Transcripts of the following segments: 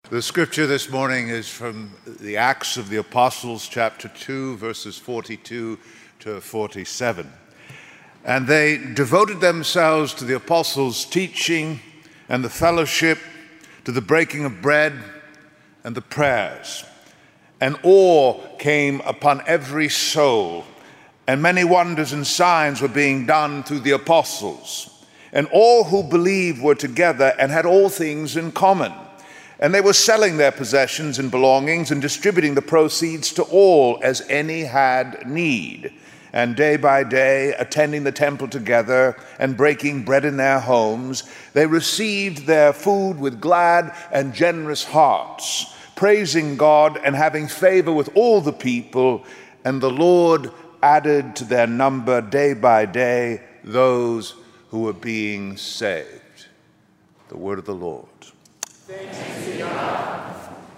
The scripture this morning is from the Acts of the Apostles, chapter 2, verses 42 to 47. And they devoted themselves to the apostles' teaching and the fellowship, to the breaking of bread and the prayers. And awe came upon every soul, and many wonders and signs were being done through the apostles. And all who believed were together and had all things in common. And they were selling their possessions and belongings and distributing the proceeds to all as any had need. And day by day, attending the temple together and breaking bread in their homes, they received their food with glad and generous hearts, praising God and having favor with all the people. And the Lord added to their number day by day those who were being saved. The word of the Lord. Thanks be to God.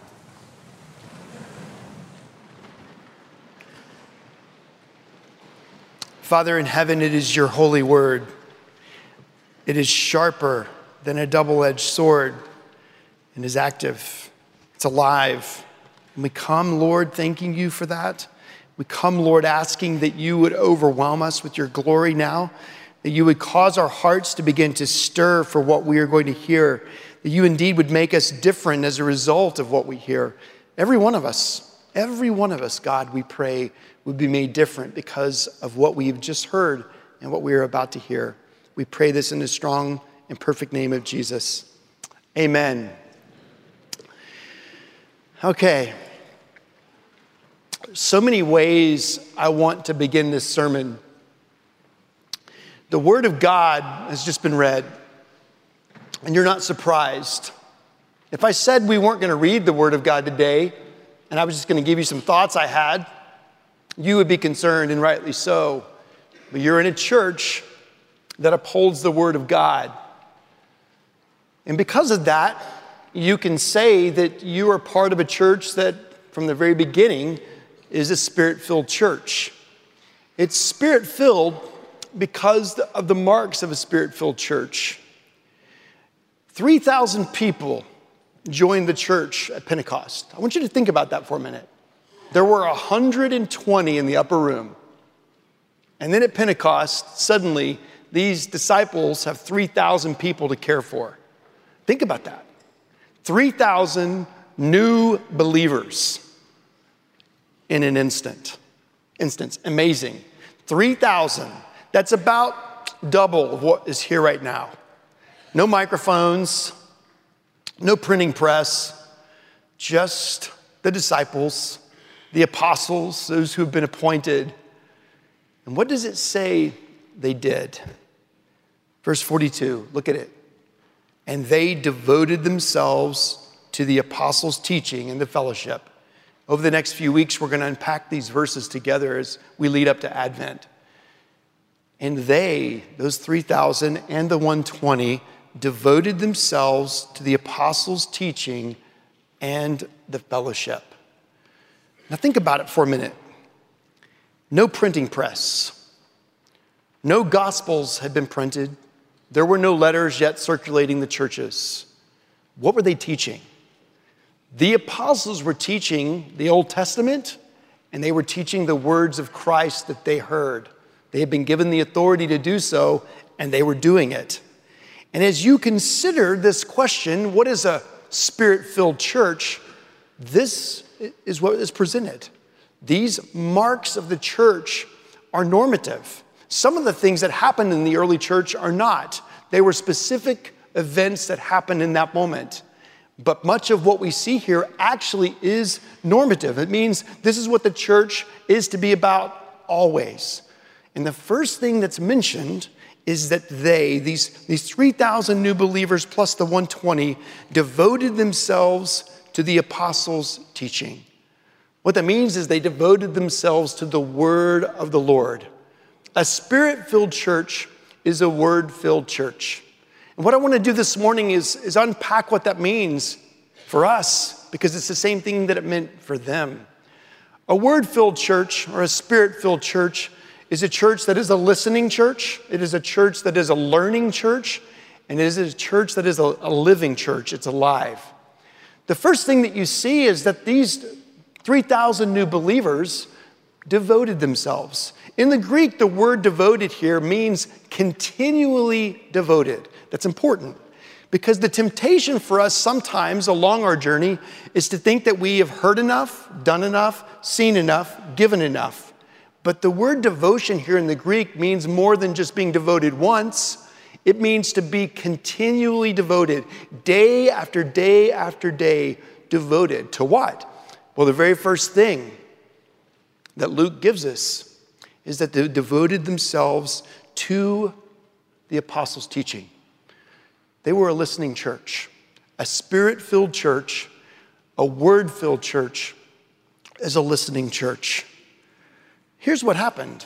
Father in heaven, it is your holy word. It is sharper than a double-edged sword and is active. It's alive. And we come, Lord, thanking you for that. We come, Lord, asking that you would overwhelm us with your glory now, that you would cause our hearts to begin to stir for what we are going to hear, that you indeed would make us different as a result of what we hear. Every one of us, God, we pray, would be made different because of what we've just heard and what we are about to hear. We pray this in the strong and perfect name of Jesus. Amen. Okay. So many ways I want to begin this sermon. The Word of God has just been read, and you're not surprised. If I said we weren't going to read the Word of God today, and I was just going to give you some thoughts I had, you would be concerned, and rightly so. But you're in a church that upholds the Word of God. And because of that, you can say that you are part of a church that, from the very beginning, is a Spirit-filled church. It's Spirit-filled because of the marks of a Spirit-filled church. 3,000 people joined the church at Pentecost. I want you to think about that for a minute. There were 120 in the upper room. And then at Pentecost, suddenly, these disciples have 3,000 people to care for. Think about that. 3,000 new believers in an instance. Amazing. 3,000. That's about double of what is here right now. No microphones, no printing press, just the disciples, the apostles, those who have been appointed. And what does it say they did? Verse 42, look at it. And they devoted themselves to the apostles' teaching and the fellowship. Over the next few weeks, we're going to unpack these verses together as we lead up to Advent. And they, those 3,000 and the 120, devoted themselves to the apostles' teaching and the fellowship. Now think about it for a minute. No printing press. No gospels had been printed. There were no letters yet circulating the churches. What were they teaching? The apostles were teaching the Old Testament, and they were teaching the words of Christ that they heard. They had been given the authority to do so, and they were doing it. And as you consider this question, what is a Spirit-filled church? This is what is presented. These marks of the church are normative. Some of the things that happened in the early church are not. They were specific events that happened in that moment. But much of what we see here actually is normative. It means this is what the church is to be about always. And the first thing that's mentioned is that these 3,000 new believers plus the 120, devoted themselves to the apostles' teaching. What that means is they devoted themselves to the word of the Lord. A Spirit-filled church is a word-filled church. And what I want to do this morning is unpack what that means for us, because it's the same thing that it meant for them. A word-filled church or a Spirit-filled church is a church that is a listening church. It is a church that is a learning church. And it is a church that is a living church. It's alive. The first thing that you see is that these 3,000 new believers devoted themselves. In the Greek, the word devoted here means continually devoted. That's important because the temptation for us sometimes along our journey is to think that we have heard enough, done enough, seen enough, given enough. But the word devotion here in the Greek means more than just being devoted once. It means to be continually devoted, day after day after day, devoted to what? Well, the very first thing that Luke gives us is that they devoted themselves to the apostles' teaching. They were a listening church, a spirit-filled church, a word-filled church, as a listening church. Here's what happened.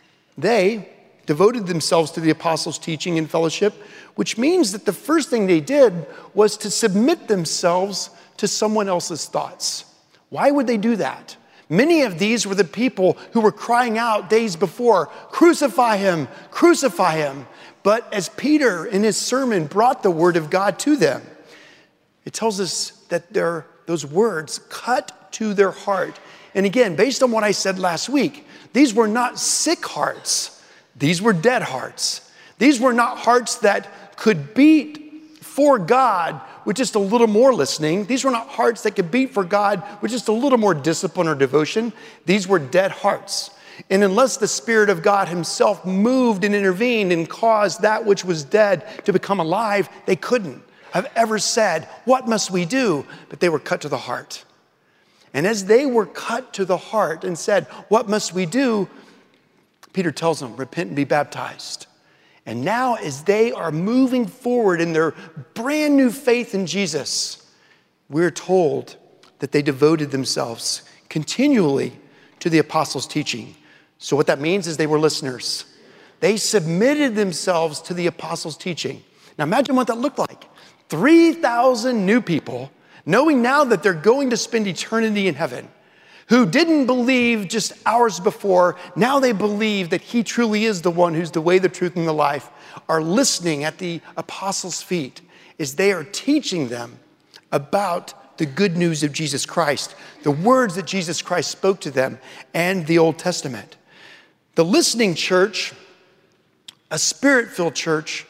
They devoted themselves to the apostles' teaching and fellowship, which means that the first thing they did was to submit themselves to someone else's thoughts. Why would they do that? Many of these were the people who were crying out days before, crucify him, crucify him. But as Peter in his sermon brought the word of God to them, it tells us that those words cut to their heart. And again, based on what I said last week, these were not sick hearts. These were dead hearts. These were not hearts that could beat for God with just a little more listening. These were not hearts that could beat for God with just a little more discipline or devotion. These were dead hearts. And unless the Spirit of God himself moved and intervened and caused that which was dead to become alive, they couldn't have ever said, what must we do? But they were cut to the heart. And as they were cut to the heart and said, what must we do? Peter tells them, repent and be baptized. And now as they are moving forward in their brand new faith in Jesus, we're told that they devoted themselves continually to the apostles' teaching. So what that means is they were listeners. They submitted themselves to the apostles' teaching. Now imagine what that looked like. 3,000 new people, knowing now that they're going to spend eternity in heaven, who didn't believe just hours before, now they believe that he truly is the one who's the way, the truth, and the life, are listening at the apostles' feet as they are teaching them about the good news of Jesus Christ, the words that Jesus Christ spoke to them, and the Old Testament. The listening church, a spirit-filled church,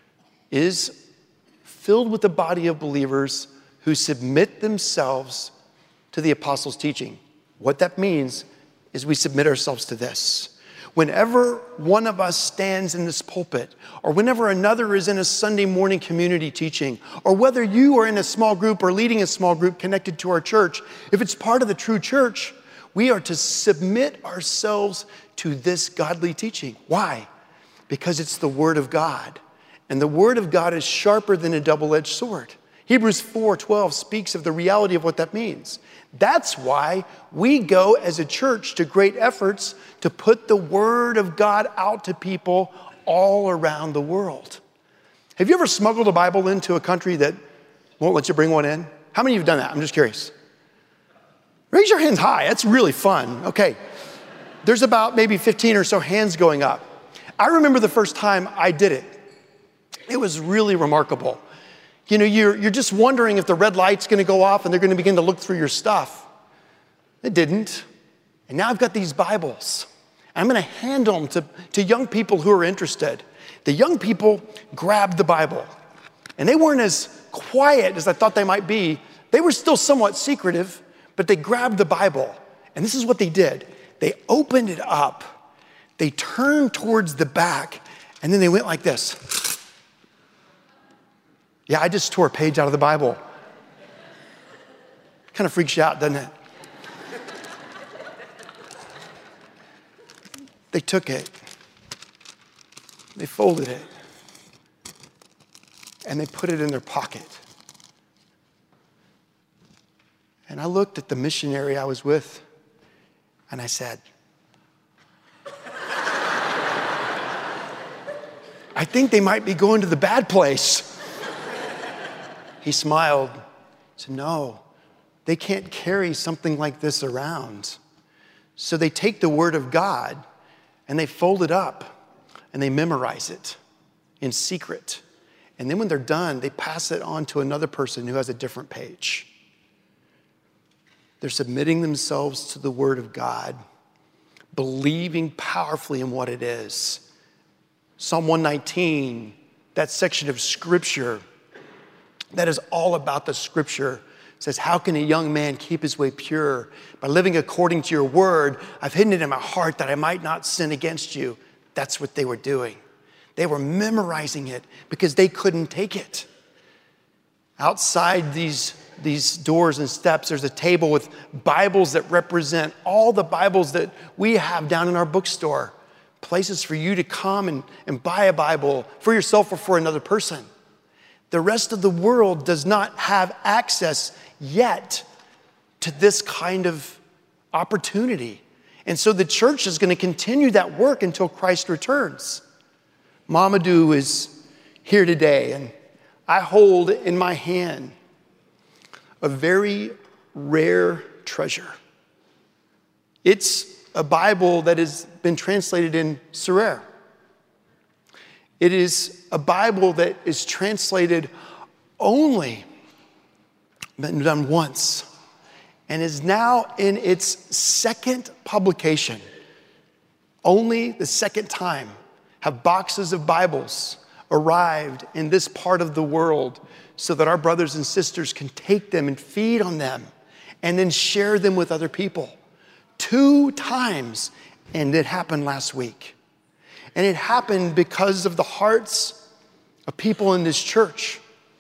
is filled with a body of believers who submit themselves to the apostles' teaching. What that means is we submit ourselves to this. Whenever one of us stands in this pulpit, or whenever another is in a Sunday morning community teaching, or whether you are in a small group or leading a small group connected to our church, if it's part of the true church, we are to submit ourselves to this godly teaching. Why? Because it's the Word of God. And the Word of God is sharper than a double-edged sword. Hebrews 4:12 speaks of the reality of what that means. That's why we go as a church to great efforts to put the Word of God out to people all around the world. Have you ever smuggled a Bible into a country that won't let you bring one in? How many of you have done that? I'm just curious. Raise your hands high. That's really fun. Okay. There's about maybe 15 or so hands going up. I remember the first time I did it. It was really remarkable. You know, you're just wondering if the red light's going to go off and they're going to begin to look through your stuff. It didn't. And now I've got these Bibles. I'm going to hand them to young people who are interested. The young people grabbed the Bible. And they weren't as quiet as I thought they might be. They were still somewhat secretive, but they grabbed the Bible. And this is what they did. They opened it up. They turned towards the back. And then they went like this. Yeah, I just tore a page out of the Bible. Kind of freaks you out, doesn't it? They took it. They folded it. And they put it in their pocket. And I looked at the missionary I was with, and I said, I think they might be going to the bad place. He smiled, said, no, they can't carry something like this around. So they take the Word of God and they fold it up and they memorize it in secret. And then when they're done, they pass it on to another person who has a different page. They're submitting themselves to the Word of God, believing powerfully in what it is. Psalm 119, that section of Scripture that is all about the Scripture, says, how can a young man keep his way pure? By living according to your word. I've hidden it in my heart that I might not sin against you. That's what they were doing. They were memorizing it because they couldn't take it. Outside these doors and steps, there's a table with Bibles that represent all the Bibles that we have down in our bookstore. Places for you to come and buy a Bible for yourself or for another person. The rest of the world does not have access yet to this kind of opportunity. And so the church is going to continue that work until Christ returns. Mamadou is here today, and I hold in my hand a very rare treasure. It's a Bible that has been translated in Serer. It is a Bible that is translated only, been done once, and is now in its second publication. Only the second time have boxes of Bibles arrived in this part of the world so that our brothers and sisters can take them and feed on them and then share them with other people. 2 times, and it happened last week. And it happened because of the hearts of people in this church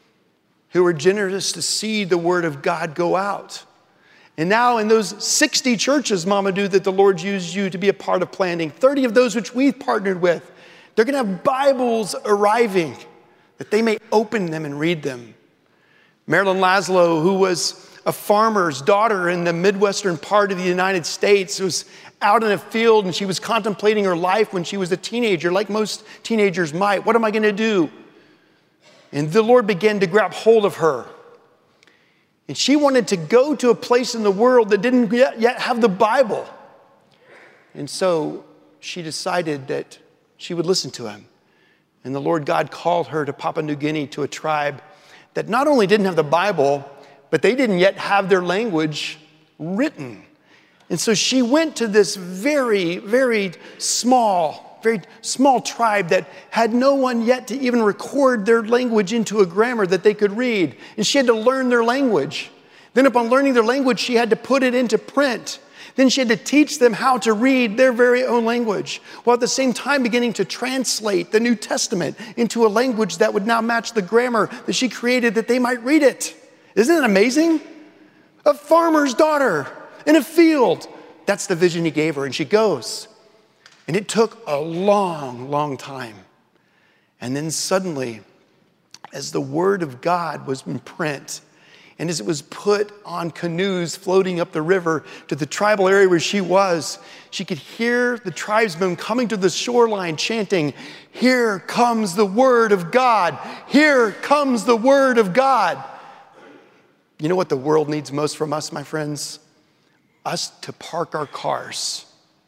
who were generous to see the word of God go out. And now in those 60 churches, Mamadou, that the Lord used you to be a part of planting, 30 of those which we've partnered with, they're going to have Bibles arriving that they may open them and read them. Marilyn Laszlo, who was a farmer's daughter in the Midwestern part of the United States, was out in a field and she was contemplating her life when she was a teenager, like most teenagers might. What am I going to do? And the Lord began to grab hold of her. And she wanted to go to a place in the world that didn't yet have the Bible. And so she decided that she would listen to him. And the Lord God called her to Papua New Guinea, to a tribe that not only didn't have the Bible, but they didn't yet have their language written. And so she went to this very, very small tribe that had no one yet to even record their language into a grammar that they could read. And she had to learn their language. Then upon learning their language, she had to put it into print. Then she had to teach them how to read their very own language, while at the same time beginning to translate the New Testament into a language that would now match the grammar that she created that they might read it. Isn't it amazing? A farmer's daughter in a field. That's the vision he gave her, and she goes. And it took a long, long time. And then suddenly, as the word of God was in print, and as it was put on canoes floating up the river to the tribal area where she was, she could hear the tribesmen coming to the shoreline chanting, "Here comes the word of God. Here comes the word of God." You know what the world needs most from us, my friends? Us to park our cars,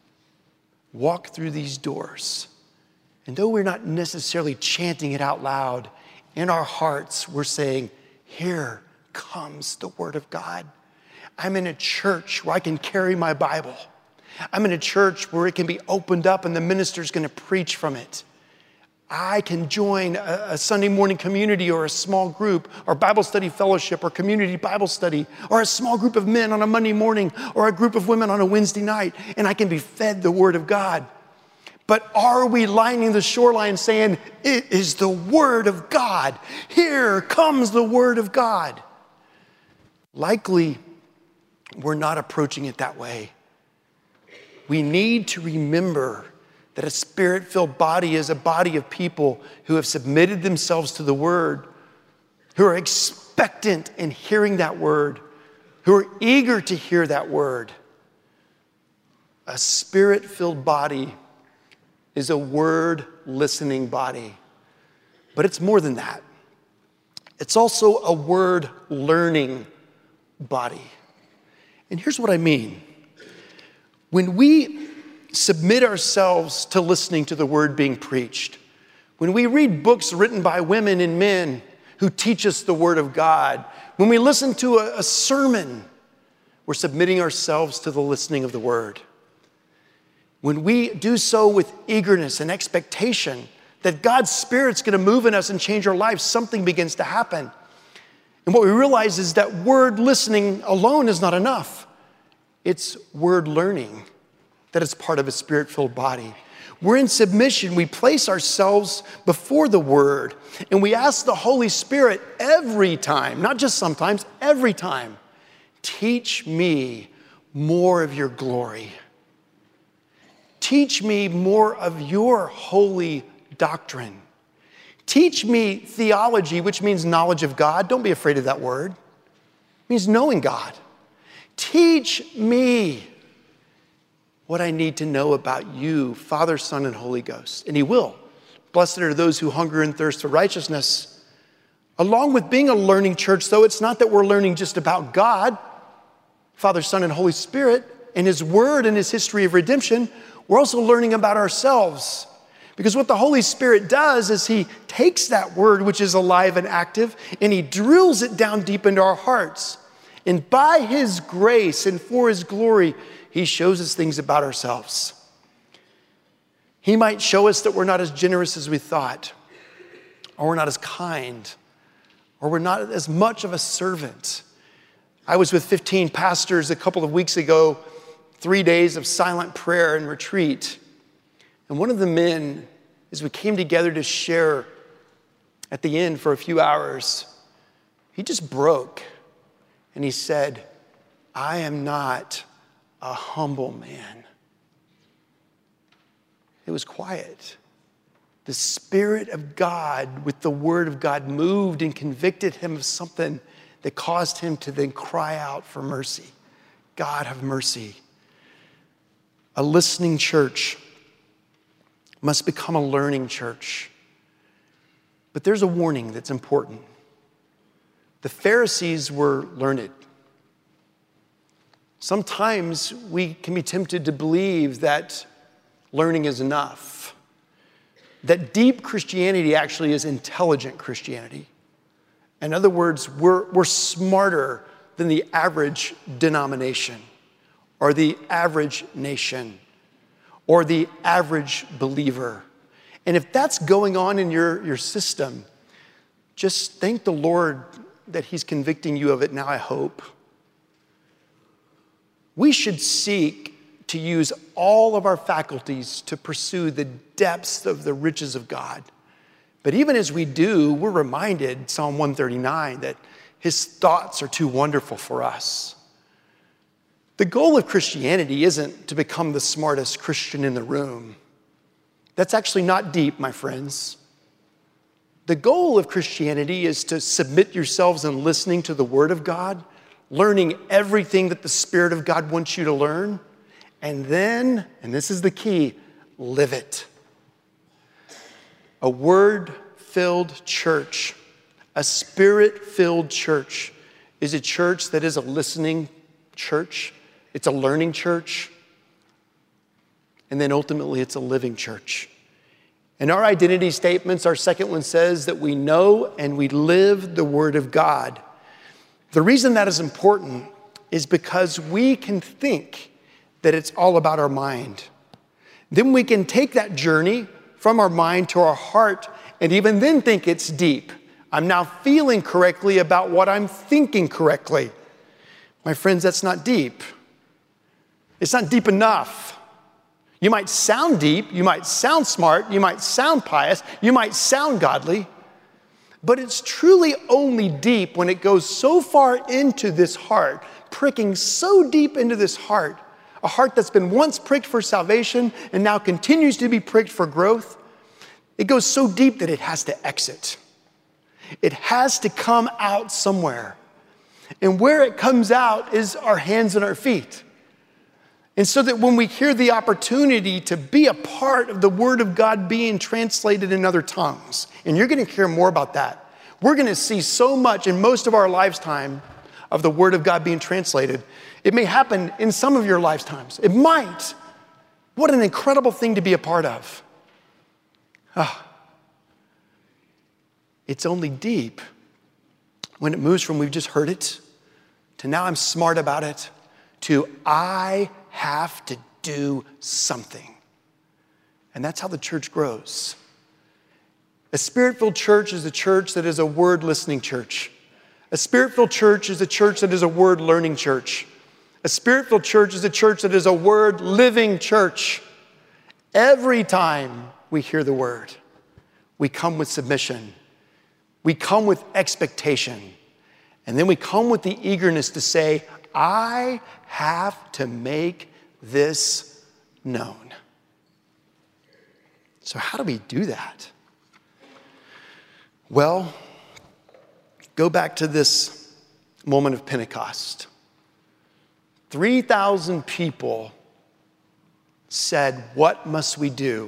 walk through these doors, and though we're not necessarily chanting it out loud, in our hearts we're saying, "Here comes the word of God." I'm in a church where I can carry my Bible. I'm in a church where it can be opened up and the minister's going to preach from it. I can join a Sunday morning community or a small group or Bible study fellowship or community Bible study or a small group of men on a Monday morning or a group of women on a Wednesday night, and I can be fed the word of God. But are we lining the shoreline saying, "It is the word of God. Here comes the word of God"? Likely, we're not approaching it that way. We need to remember that a spirit-filled body is a body of people who have submitted themselves to the word, who are expectant in hearing that word, who are eager to hear that word. A spirit-filled body is a word-listening body. But it's more than that. It's also a word-learning body. And here's what I mean. When we submit ourselves to listening to the word being preached, when we read books written by women and men who teach us the word of God, when we listen to a sermon, we're submitting ourselves to the listening of the word. When we do so with eagerness and expectation that God's Spirit's going to move in us and change our lives, something begins to happen. And what we realize is that word listening alone is not enough. It's word learning that is part of a Spirit-filled body. We're in submission. We place ourselves before the word, and we ask the Holy Spirit every time, not just sometimes, every time, teach me more of your glory. Teach me more of your holy doctrine. Teach me theology, which means knowledge of God. Don't be afraid of that word. It means knowing God. Teach me what I need to know about you, Father, Son, and Holy Ghost. And he will. Blessed are those who hunger and thirst for righteousness. Along with being a learning church, though, it's not that we're learning just about God, Father, Son, and Holy Spirit, and his word and his history of redemption. We're also learning about ourselves. Because what the Holy Spirit does is he takes that word, which is alive and active, and he drills it down deep into our hearts. And by his grace and for his glory, he shows us things about ourselves. He might show us that we're not as generous as we thought, or we're not as kind, or we're not as much of a servant. I was with 15 pastors a couple of weeks ago, 3 days of silent prayer and retreat. And one of the men, as we came together to share at the end for a few hours, he just broke. And he said, I am not a humble man. It was quiet. The Spirit of God with the Word of God moved and convicted him of something that caused him to then cry out for mercy. God, have mercy. A listening church must become a learning church. But there's a warning that's important. The Pharisees were learned. Sometimes we can be tempted to believe that learning is enough, that deep Christianity actually is intelligent Christianity. In other words, we're smarter than the average denomination or the average nation or the average believer. And if that's going on in your system, just thank the Lord that he's convicting you of it now, I hope. We should seek to use all of our faculties to pursue the depths of the riches of God. But even as we do, we're reminded, Psalm 139, that his thoughts are too wonderful for us. The goal of Christianity isn't to become the smartest Christian in the room. That's actually not deep, my friends. The goal of Christianity is to submit yourselves in listening to the Word of God, learning everything that the Spirit of God wants you to learn, and then, and this is the key, live it. A Word-filled church, a Spirit-filled church is a church that is a listening church. It's a learning church. And then ultimately, it's a living church. In our identity statements, our second one says that we know and we live the Word of God. The reason that is important is because we can think that it's all about our mind. Then we can take that journey from our mind to our heart and even then think it's deep. I'm now feeling correctly about what I'm thinking correctly. My friends, that's not deep. It's not deep enough. You might sound deep, you might sound smart, you might sound pious, you might sound godly, but it's truly only deep when it goes so far into this heart, pricking so deep into this heart, a heart that's been once pricked for salvation and now continues to be pricked for growth. It goes so deep that it has to exit. It has to come out somewhere. And where it comes out is our hands and our feet. And so that when we hear the opportunity to be a part of the Word of God being translated in other tongues, and you're going to hear more about that. We're going to see so much in most of our lifetime of the Word of God being translated. It may happen in some of your lifetimes. It might. What an incredible thing to be a part of. It's only deep when it moves from we've just heard it to now I'm smart about it to I have to do something. And that's how the church grows. A Spirit-filled church is a church that is a word-listening church. A Spirit-filled church is a church that is a word-learning church. A Spirit-filled church is a church that is a word-living church. Every time we hear the word, we come with submission. We come with expectation. And then we come with the eagerness to say, I have to make this known. So how do we do that? Well, go back to this moment of Pentecost. 3,000 people said, what must we do?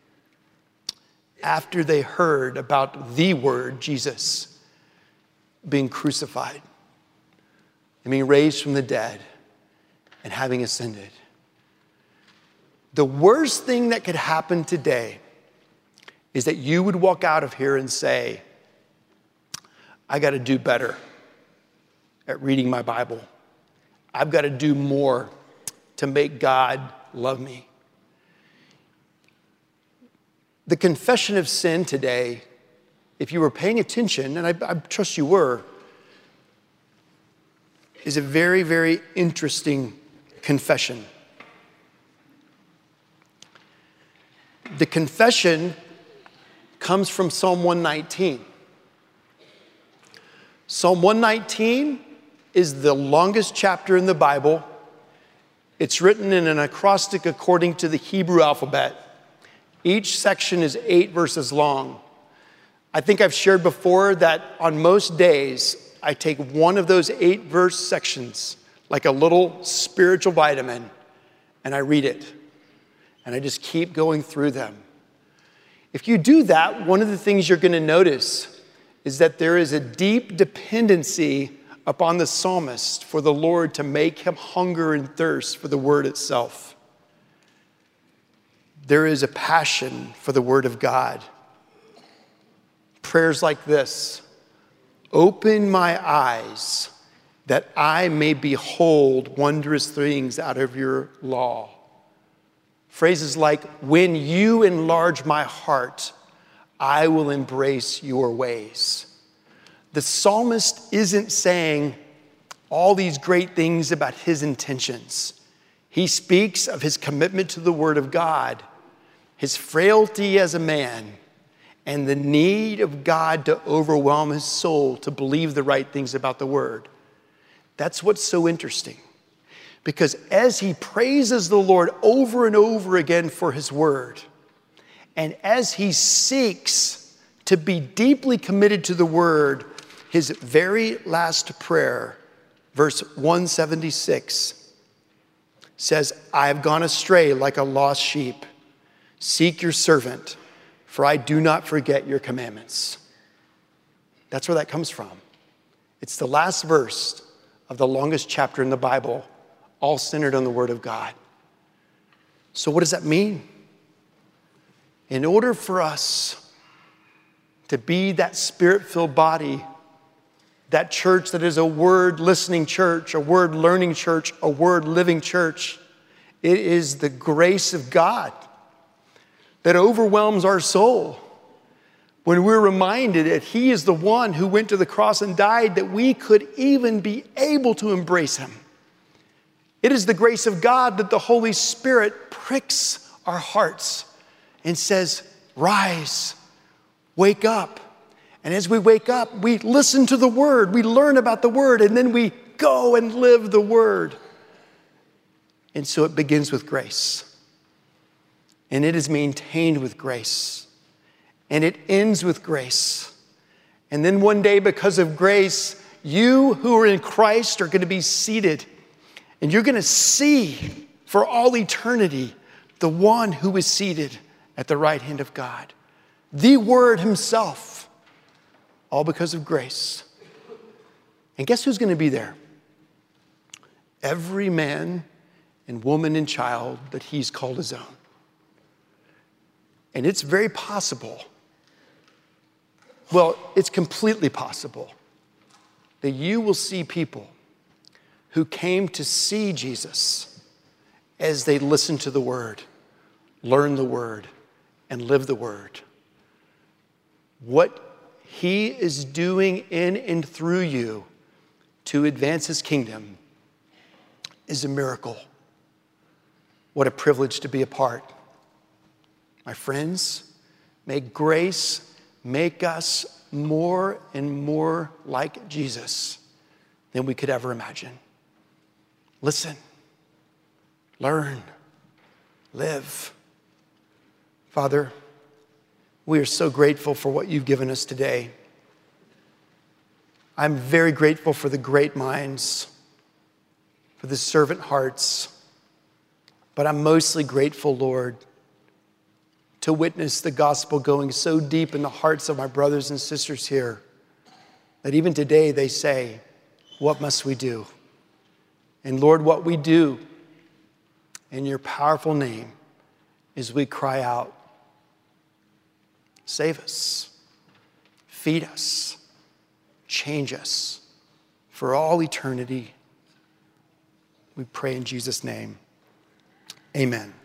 After they heard about the word, Jesus, being crucified and being raised from the dead and having ascended. The worst thing that could happen today is that you would walk out of here and say, I got to do better at reading my Bible. I've got to do more to make God love me. The confession of sin today, if you were paying attention, and I trust you were, is a very, very interesting confession. The confession comes from Psalm 119. Psalm 119 is the longest chapter in the Bible. It's written in an acrostic according to the Hebrew alphabet. Each section is 8 verses long. I think I've shared before that on most days, I take one of those 8 verse sections, like a little spiritual vitamin, and I read it. And I just keep going through them. If you do that, one of the things you're going to notice is that there is a deep dependency upon the psalmist for the Lord to make him hunger and thirst for the word itself. There is a passion for the word of God. Prayers like this: open my eyes that I may behold wondrous things out of your law. Phrases like, when you enlarge my heart, I will embrace your ways. The psalmist isn't saying all these great things about his intentions. He speaks of his commitment to the word of God, his frailty as a man, and the need of God to overwhelm his soul to believe the right things about the word. That's what's so interesting. Because as he praises the Lord over and over again for his word, and as he seeks to be deeply committed to the word, his very last prayer, verse 176, says, I have gone astray like a lost sheep. Seek your servant, for I do not forget your commandments. That's where that comes from. It's the last verse of the longest chapter in the Bible, all centered on the word of God. So what does that mean? In order for us to be that spirit-filled body, that church that is a word-listening church, a word-learning church, a word-living church, it is the grace of God that overwhelms our soul when we're reminded that he is the one who went to the cross and died that we could even be able to embrace him. It is the grace of God that the Holy Spirit pricks our hearts and says, rise, wake up. And as we wake up, we listen to the word, we learn about the word, and then we go and live the word. And so it begins with grace. And it is maintained with grace. And it ends with grace. And then one day, because of grace, you who are in Christ are going to be seated. And you're going to see for all eternity the one who is seated at the right hand of God. The Word himself. All because of grace. And guess who's going to be there? Every man and woman and child that he's called his own. And it's very possible, well, it's completely possible that you will see people who came to see Jesus as they listened to the word, learned the word, and lived the word. What he is doing in and through you to advance his kingdom is a miracle. What a privilege to be a part. My friends, may grace make us more and more like Jesus than we could ever imagine. Listen, learn, live. Father, we are so grateful for what you've given us today. I'm very grateful for the great minds, for the servant hearts, but I'm mostly grateful, Lord, to witness the gospel going so deep in the hearts of my brothers and sisters here that even today they say, what must we do? And Lord, what we do in your powerful name is we cry out, save us, feed us, change us for all eternity. We pray in Jesus' name. Amen.